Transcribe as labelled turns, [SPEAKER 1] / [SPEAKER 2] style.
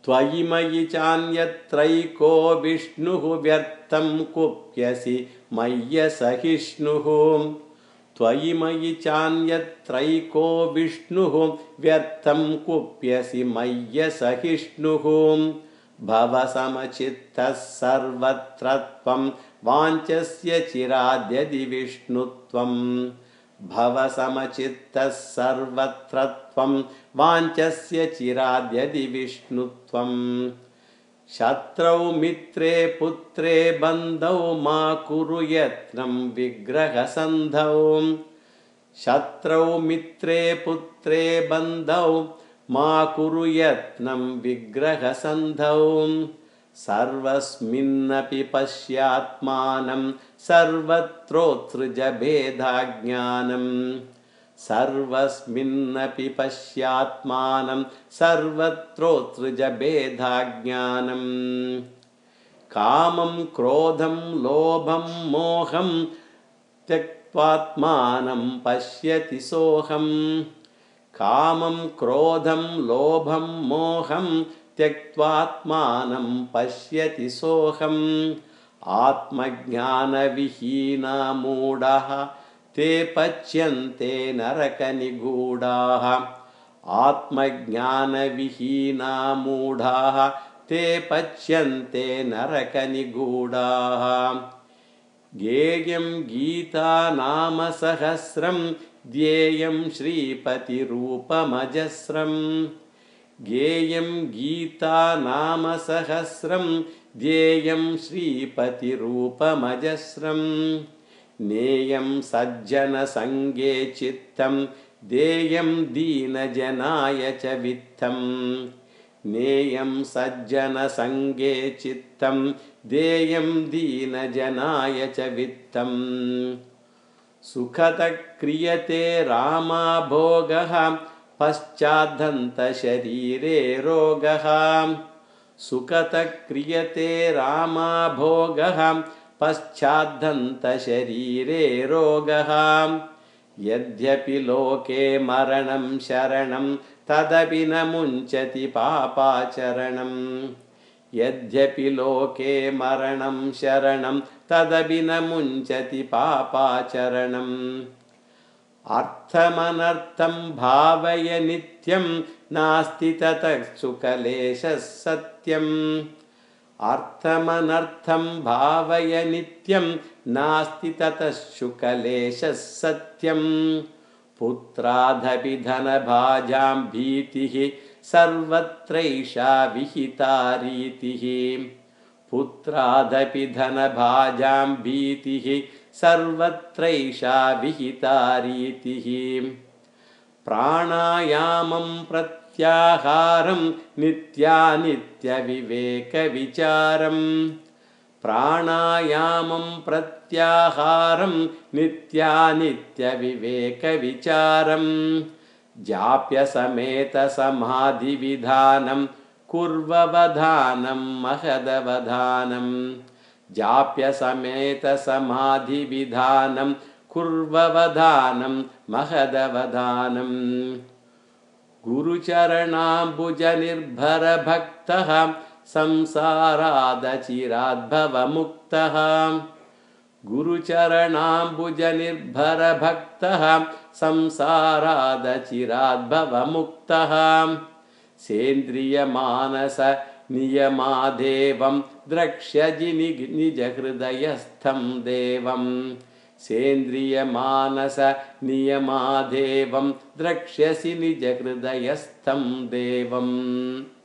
[SPEAKER 1] त्वयि मयि चान्यत्रैको विष्णुः व्यर्थं कुप्यसि मय्यसहिष्णुः त्वयि मयि चान्यत्रैको विष्णुः व्यर्थं कुप्यसि मय्यसहिष्णुः भवसमचित्तः सर्वत्र त्वं वाञ्छस्य चिराद्यदि विष्णुत्वं भवसमचित्तः सर्वत्र त्वं वाञ्छस्य चिराद्यदि विष्णुत्वं शत्रौ मित्रे पुत्रे बन्धौ मा कुरु यत्नं विग्रहसन्धौ शत्रौ मित्रे पुत्रे बन्धौ मा कुरु यत्नं विग्रहसन्धौ सर्वस्मिन्नपि पश्यात्मानं सर्वत्रोत्सृज भेदाज्ञानं सर्वस्मिन्नपि पश्यात्मानं सर्वत्रोत्सृज भेदाज्ञानं कामं क्रोधं लोभं मोहं त्यक्त्वात्मानं पश्यति सोऽहं कामं क्रोधं लोभं मोहं त्यक्त्वात्मानं पश्यति सोऽहम् आत्मज्ञानविहीना मूढाः ते पच्यन्ते नरकनिगूढाः आत्मज्ञानविहीना मूढाः ते पच्यन्ते नरकनिगूढाः गेयं गीतानामसहस्रं ध्येयं श्रीपतिरूपमजस्रं गेयं गीतानामसहस्रं ध्येयं श्रीपतिरूपमजस्रं नेयं सज्जनसङ्गे चित्तं देयं दीनजनाय च वित्तं नेयं सज्जनसङ्गे चित्तं देयं दीनजनाय च वित्तं सुखतः क्रियते रामाभोगः पश्चाद्धन्तशरीरे रोगः सुखतः क्रियते रामाभोगः पश्चाद्धन्तशरीरे रोगः यद्यपि लोके मरणं शरणं तदपि न मुञ्चति पापाचरणं यद्यपि लोके मरणं शरणं तदपि न मुञ्चति पापाचरणम् अर्थमनर्थं भावय नित्यं नास्ति ततः सुकलेशः सत्यम् अर्थमनर्थं भावय नित्यं नास्ति ततः सुकलेशः सत्यम् पुत्रादपि धनभाजां भीतिः सर्वत्रैषा विहिता रीतिः पुत्रादपि धनभाजां भीतिः सर्वत्रैषा विहिता रीतिः प्राणायामं प्रत्याहारं नित्यानित्यविवेकविचारं प्राणायामं प्रत्याहारं नित्यानित्यविवेकविचारं जाप्यसमेतसमाधिविधानं कुर्ववधानं महदवधानं जाप्यसमेतसमाधिविधानं कुर्ववधानं महदवधानं गुरुचरणाम्बुजनिर्भरभक्तः संसारादचिराद्भवमुक्तः गुरुचरणाम्बुजनिर्भरभक्तः संसारादचिराद्भवमुक्तः सेन्द्रियमानस नियमादेवं द्रक्ष्यति निजहृदयस्थं देवं सेन्द्रियमानस नियमादेवं द्रक्ष्यसि निजहृदयस्थं देवम्।